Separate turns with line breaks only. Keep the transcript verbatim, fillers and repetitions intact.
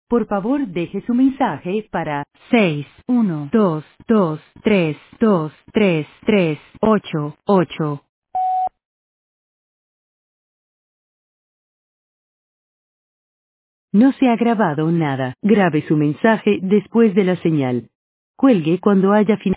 Por favor, deje su mensaje para seis uno dos dos tres dos tres tres ocho ocho. No se ha grabado nada. Grabe su mensaje después de la señal. Cuelgue cuando haya finalizado.